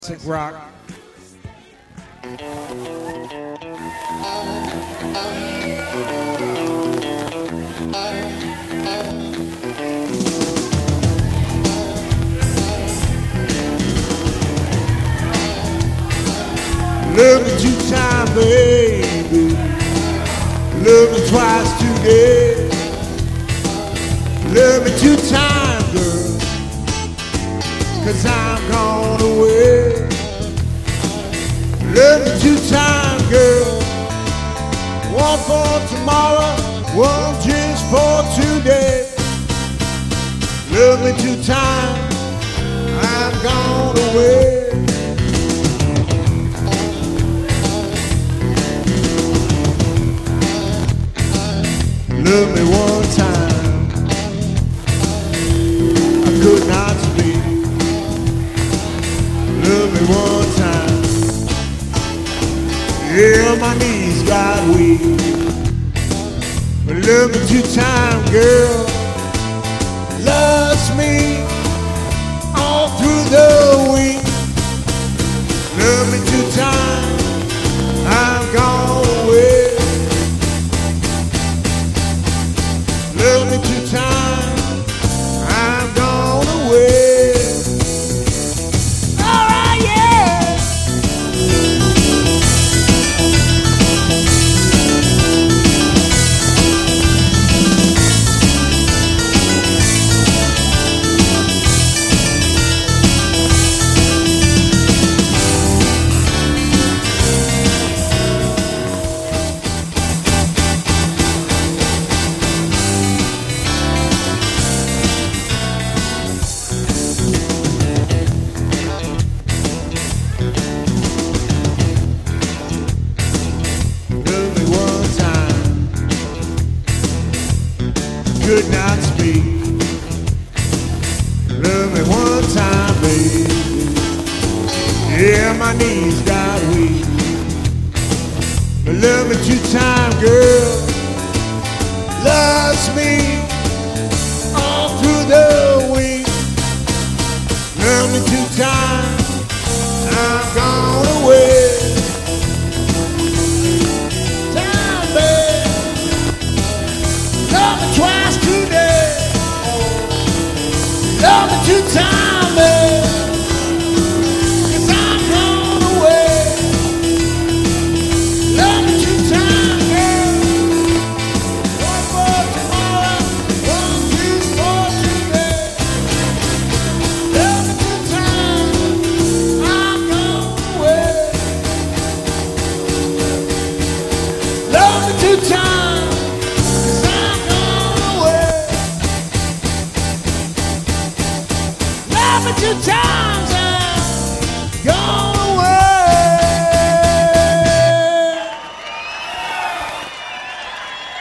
Classic rock. Love me 2 times, baby. Love me twice today. Love me 2 times, girl. 'Cause I'm gone away. Love me 2 times, girl. One for tomorrow, one just for today. Love me 2 times, I'm gone away. Love me 1 time, I could not speak. Love me 1 time, yeah, my knees got weak. But love me 2 times, girl. Loves me all through the week. Love me 2 times, I'm gone away. Love me 2 times, I'm gone away. All right, yeah. Could not speak. Love me 1 time, baby. Yeah, my knees got weak. But love me 2 times, girl. Loves me all through the week. Love me 2 times, I'm gone away. Time, baby. Love me twice today. Love me 2 times, babe. 'Cause I'm gone away. Love me 2 times, girl. One for tomorrow, one just for today. Love me 2 times, I'm gone away. Love me 2 times. Love me 2 times, I'm gone.